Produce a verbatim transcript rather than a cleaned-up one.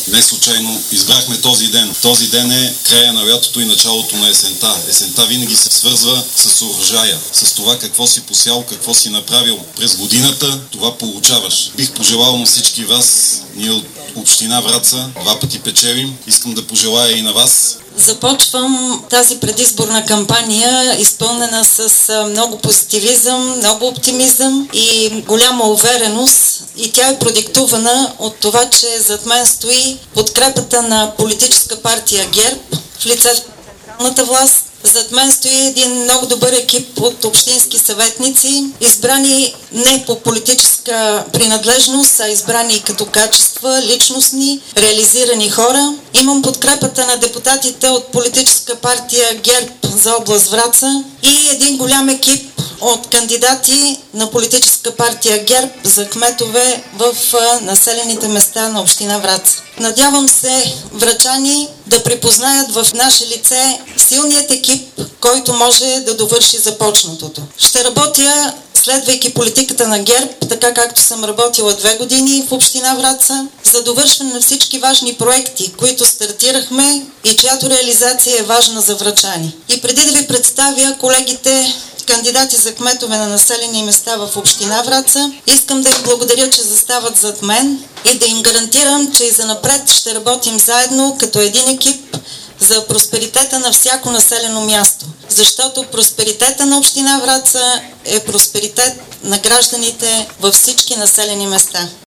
Не случайно избрахме този ден. Този ден е края на лятото и началото на есента. Есента винаги се свързва с урожая, с това какво си посял, какво си направил през годината, това получаваш. Бих пожелал на всички вас, ние от община Враца два пъти печелим. Искам да пожелая и на вас. Започвам тази предизборна кампания, изпълнена с много позитивизъм, много оптимизъм и голяма увереност. И тя е продиктувана от това, че зад мен стои подкрепата на политическа партия ГЕРБ в лицето на централната власт. Зад мен стои един много добър екип от общински съветници, избрани не по политическа принадлежност, а избрани като качества, личностни, реализирани хора. Имам подкрепата на депутатите от политическа партия ГЕРБ за област Враца и един голям екип от кандидати на политическа партия ГЕРБ за кметове в населените места на община Враца. Надявам се врачани да припознаят в наше лице силният екип, който може да довърши започнатото. Ще работя, следвайки политиката на ГЕРБ, така както съм работила две години в община Враца, за довършване на всички важни проекти, които стартирахме и чиято реализация е важна за врачани. И преди да ви представя колегите кандидати за кметове на населени места в община Враца, искам да им благодаря, че застават зад мен и да им гарантирам, че и занапред ще работим заедно като един екип за просперитета на всяко населено място. Защото просперитета на община Враца е просперитет на гражданите във всички населени места.